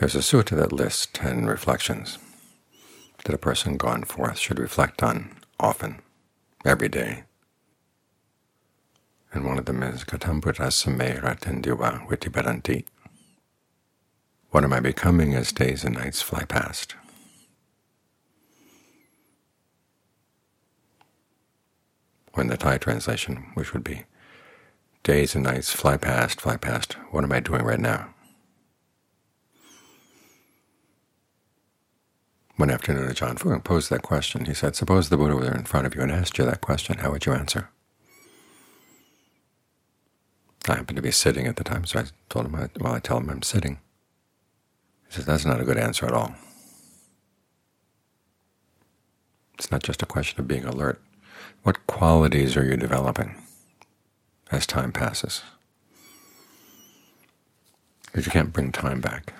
There's a sutta that lists 10 reflections that a person gone forth should reflect on often, every day. And one of them is Katam Buddhassa me ratindiva vitibaranti. What am I becoming as days and nights fly past? Or in the Thai translation, which would be, days and nights fly past, what am I doing right now? One afternoon, Ajahn Fuang posed that question. He said, suppose the Buddha were in front of you and asked you that question, how would you answer? I happened to be sitting at the time, so I told him, I tell him I'm sitting. He says, that's not a good answer at all. It's not just a question of being alert. What qualities are you developing as time passes? Because you can't bring time back,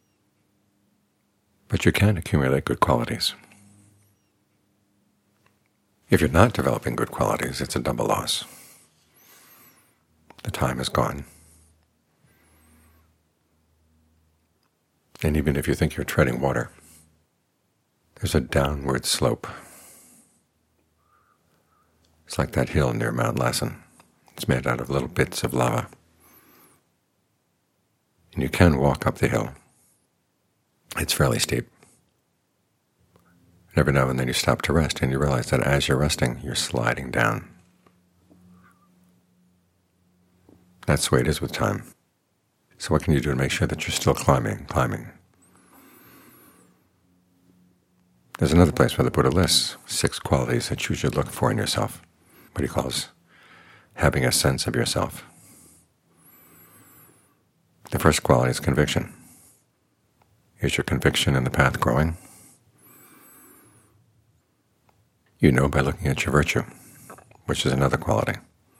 but you can accumulate good qualities. If you're not developing good qualities, it's a double loss. The time is gone. And even if you think you're treading water, there's a downward slope. It's like that hill near Mount Lassen. It's made out of little bits of lava. And you can walk up the hill. It's fairly steep. And every now and then you stop to rest, and you realize that as you're resting, you're sliding down. That's the way it is with time. So what can you do to make sure that you're still climbing? There's another place where the Buddha lists 6 qualities that you should look for in yourself, what he calls having a sense of yourself. The first quality is conviction. Is your conviction in the path growing? You know by looking at your virtue, which is another quality.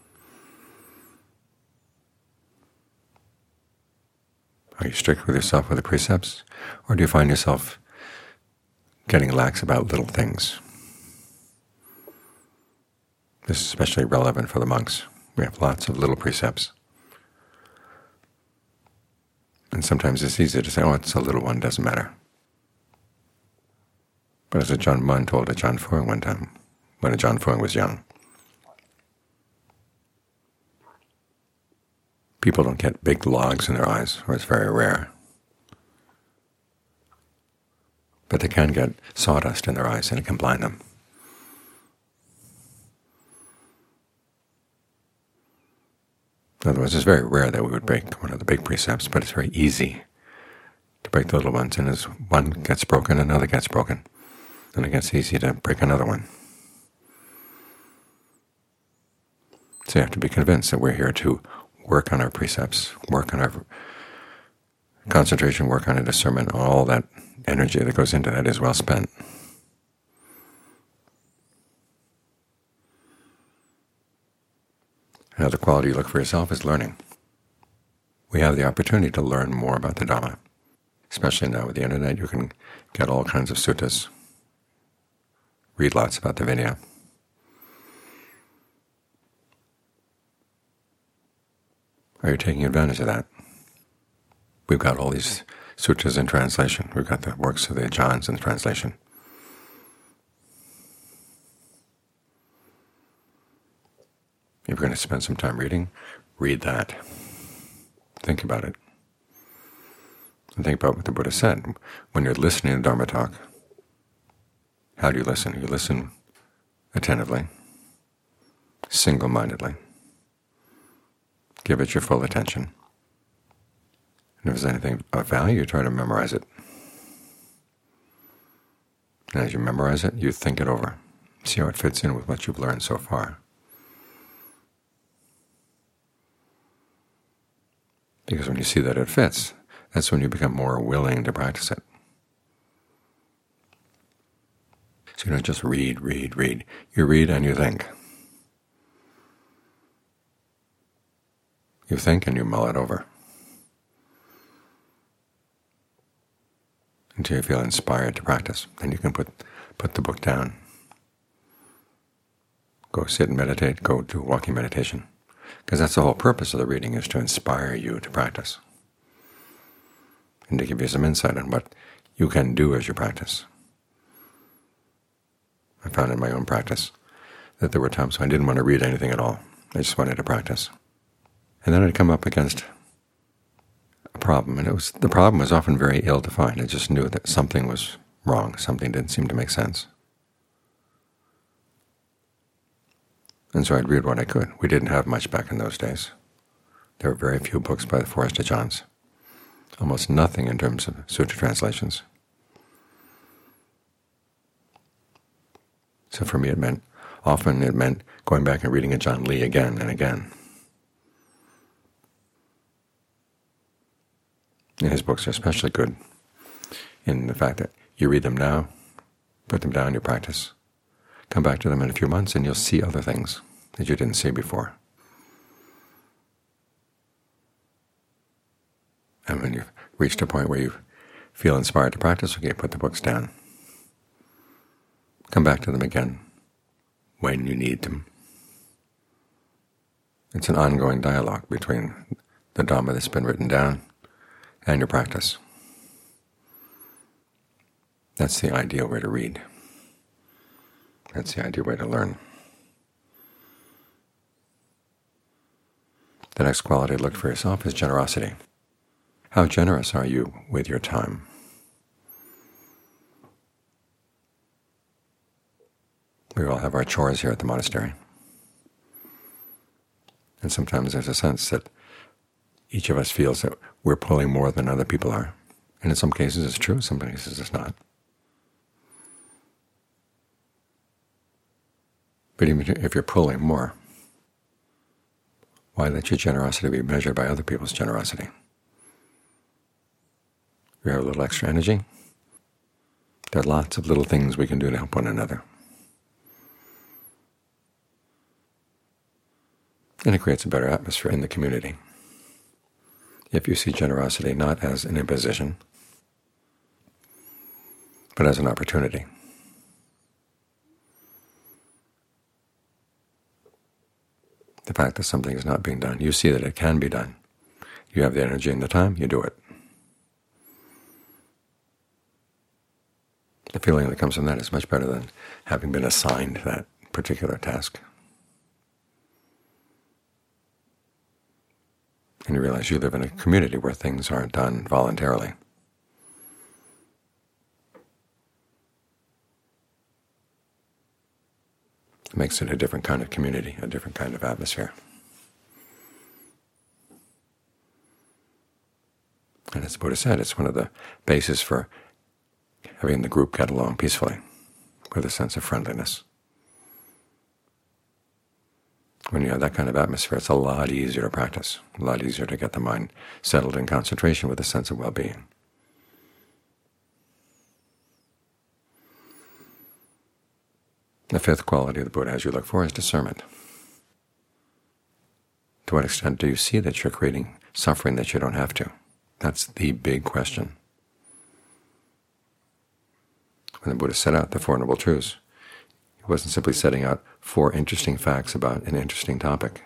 Are you strict with yourself with the precepts, or do you find yourself getting lax about little things? This is especially relevant for the monks. We have lots of little precepts. And sometimes it's easy to say, oh, it's a little one, doesn't matter. But as Ajahn Mun told Ajahn Fuang one time, when Ajahn Fuang was young, people don't get big logs in their eyes, or it's very rare. But they can get sawdust in their eyes, and it can blind them. In other words, it's very rare that we would break one of the big precepts, but it's very easy to break the little ones. And as one gets broken, another gets broken, and it gets easy to break another one. So you have to be convinced that we're here to work on our precepts, work on our concentration, work on our discernment. All that energy that goes into that is well spent. Another quality you look for yourself is learning. We have the opportunity to learn more about the Dhamma. Especially now with the Internet, you can get all kinds of suttas, read lots about the Vinaya. Are you taking advantage of that? We've got all these sutras in translation. We've got the works of the Ajahns in translation. If you're going to spend some time reading, read that. Think about it. And think about what the Buddha said. When you're listening to Dharma talk, how do you listen? You listen attentively, single-mindedly. Give it your full attention. And if there's anything of value, try to memorize it. And as you memorize it, you think it over. See how it fits in with what you've learned so far. Because when you see that it fits, that's when you become more willing to practice it. So you don't just read. You read and you think. You think and you mull it over until you feel inspired to practice. Then you can put the book down. Go sit and meditate, go do walking meditation. Because that's the whole purpose of the reading, is to inspire you to practice. and to give you some insight on what you can do as you practice. I found in my own practice that there were times when I didn't want to read anything at all. I just wanted to practice. And then I'd come up against a problem, and the problem was often very ill-defined. I just knew that something was wrong, something didn't seem to make sense. And so I'd read what I could. We didn't have much back in those days. There were very few books by the Forrester Johns, almost nothing in terms of sutra translations. So for me often it meant going back and reading a John Lee again and again. And his books are especially good in the fact that you read them now, put them down, you practice, come back to them in a few months, and you'll see other things that you didn't see before. And when you've reached a point where you feel inspired to practice, okay, put the books down. Come back to them again when you need them. It's an ongoing dialogue between the Dhamma that's been written down and your practice. That's the ideal way to read. That's the ideal way to learn. The next quality to look for yourself is generosity. How generous are you with your time? We all have our chores here at the monastery. And sometimes there's a sense that each of us feels that we're pulling more than other people are. And in some cases it's true, some cases it's not. But even if you're pulling more, why let your generosity be measured by other people's generosity? We have a little extra energy. There are lots of little things we can do to help one another. And it creates a better atmosphere in the community. If you see generosity not as an imposition, but as an opportunity. The fact that something is not being done, you see that it can be done. You have the energy and the time, you do it. The feeling that comes from that is much better than having been assigned that particular task. And you realize you live in a community where things aren't done voluntarily. It makes it a different kind of community, a different kind of atmosphere. And as the Buddha said, it's one of the bases for having the group get along peacefully, with a sense of friendliness. When you have that kind of atmosphere, it's a lot easier to practice, a lot easier to get the mind settled in concentration with a sense of well-being. The fifth quality of the Buddha as you look for is discernment. To what extent do you see that you're creating suffering that you don't have to? That's the big question. When the Buddha set out the Four Noble Truths, he wasn't simply setting out 4 interesting facts about an interesting topic,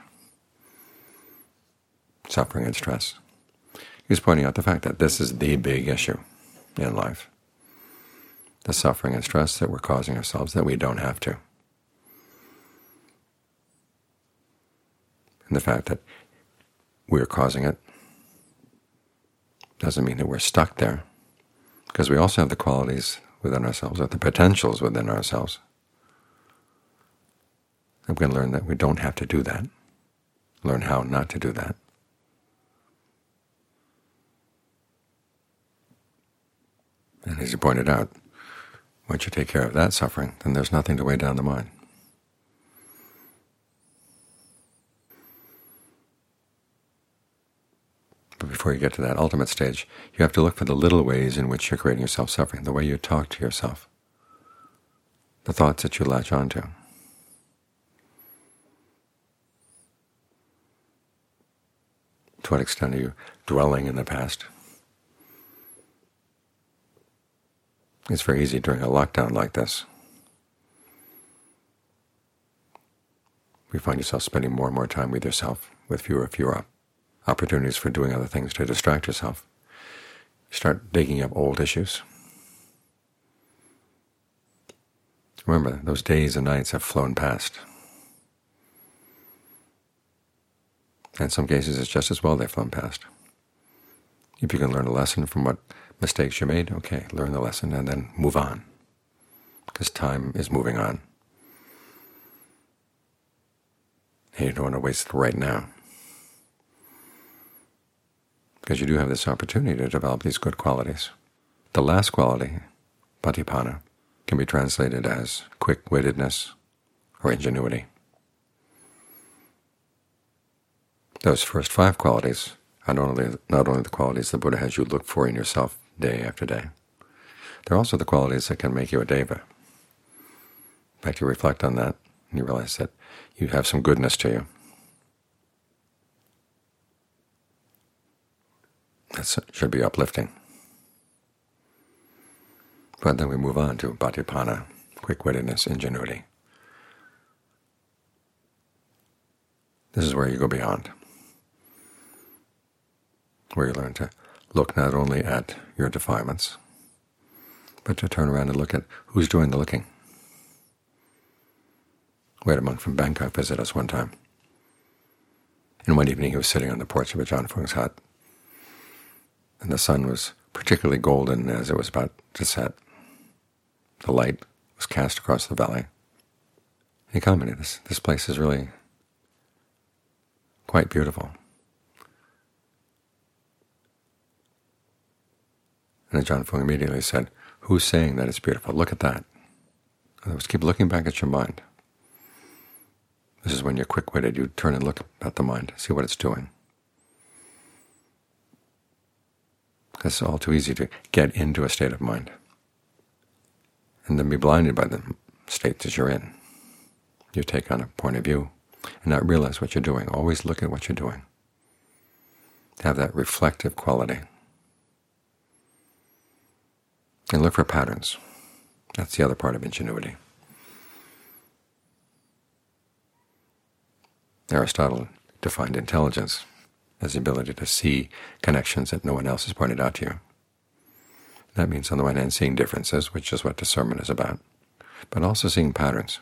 suffering and stress. He was pointing out the fact that this is the big issue in life, the suffering and stress that we're causing ourselves that we don't have to. And the fact that we're causing it doesn't mean that we're stuck there, because we also have the qualities within ourselves, or the potentials within ourselves. I'm going to learn that we don't have to do that, learn how not to do that. And as you pointed out, once you take care of that suffering, then there's nothing to weigh down the mind. But before you get to that ultimate stage, you have to look for the little ways in which you're creating yourself suffering, the way you talk to yourself, the thoughts that you latch onto. To what extent are you dwelling in the past? It's very easy during a lockdown like this. You find yourself spending more and more time with yourself, with fewer and fewer opportunities for doing other things to distract yourself. You start digging up old issues. Remember, those days and nights have flown past. And in some cases, it's just as well they've flown past. If you can learn a lesson from what mistakes you made, okay, learn the lesson and then move on, because time is moving on. And you don't want to waste it right now, because you do have this opportunity to develop these good qualities. The last quality, Patipana, can be translated as quick-wittedness or ingenuity. Those first 5 qualities are not only the qualities the Buddha has you look for in yourself day after day. They're also the qualities that can make you a deva. In fact, you reflect on that and you realize that you have some goodness to you. That should be uplifting. But then we move on to Patipana, quick-wittedness, ingenuity. This is where you go beyond, where you learn to look not only at your defilements, but to turn around and look at who's doing the looking. We had a monk from Bangkok visit us one time, and one evening he was sitting on the porch of Ajahn Fung's hut, and the sun was particularly golden as it was about to set. The light was cast across the valley. He commented, this place is really quite beautiful. And Ajahn Fung immediately said, who's saying that it's beautiful? Look at that. In other words, keep looking back at your mind. This is when you're quick-witted. You turn and look at the mind, see what it's doing. It's all too easy to get into a state of mind and then be blinded by the state that you're in. You take on a point of view and not realize what you're doing. Always look at what you're doing. Have that reflective quality. And look for patterns. That's the other part of ingenuity. Aristotle defined intelligence as the ability to see connections that no one else has pointed out to you. That means, on the one hand, seeing differences, which is what discernment is about, but also seeing patterns.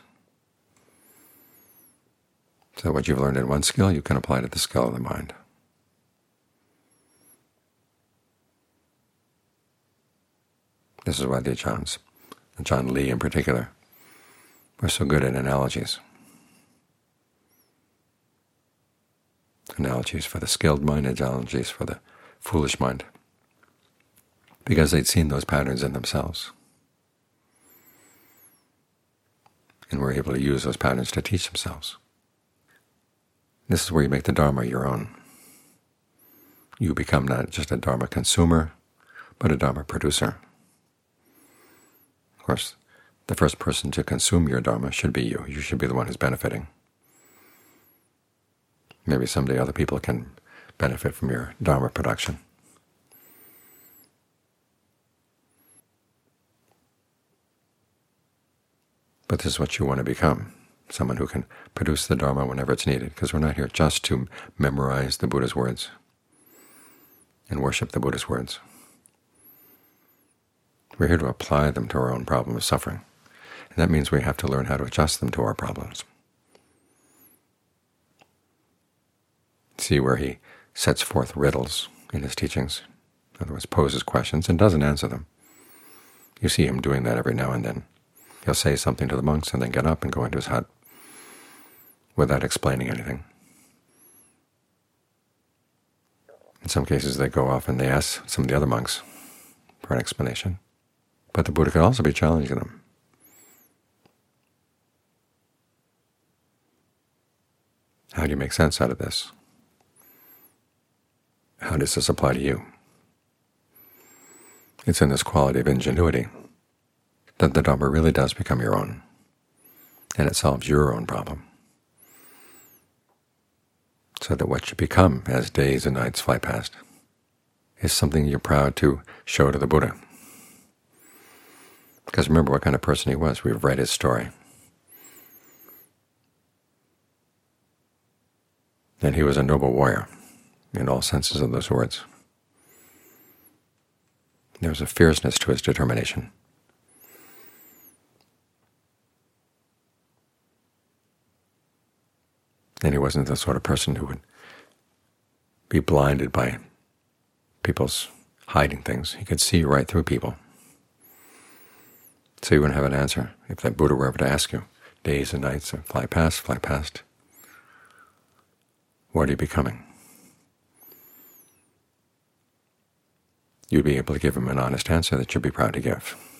So what you've learned in one skill, you can apply to the skill of the mind. This is why the Ajans, Ajahn Lee in particular, were so good at analogies. Analogies for the skilled mind, analogies for the foolish mind, because they'd seen those patterns in themselves and were able to use those patterns to teach themselves. This is where you make the Dharma your own. You become not just a Dharma consumer, but a Dharma producer. Of course, the first person to consume your Dharma should be you. You should be the one who's benefiting. Maybe someday other people can benefit from your Dharma production. But this is what you want to become, someone who can produce the Dharma whenever it's needed, because we're not here just to memorize the Buddha's words and worship the Buddha's words. We're here to apply them to our own problem of suffering, and that means we have to learn how to adjust them to our problems. See where he sets forth riddles in his teachings, in other words, poses questions and doesn't answer them. You see him doing that every now and then. He'll say something to the monks and then get up and go into his hut without explaining anything. In some cases they go off and they ask some of the other monks for an explanation. But the Buddha could also be challenging them. How do you make sense out of this? How does this apply to you? It's in this quality of ingenuity that the Dharma really does become your own, and it solves your own problem, so that what you become as days and nights fly past is something you're proud to show to the Buddha. Because remember what kind of person he was. We've read his story. And he was a noble warrior in all senses of those words. There was a fierceness to his determination. And he wasn't the sort of person who would be blinded by people's hiding things. He could see right through people. So you wouldn't have an answer. If that Buddha were ever to ask you, days and nights fly past, what are you becoming? You'd be able to give him an honest answer that you'd be proud to give.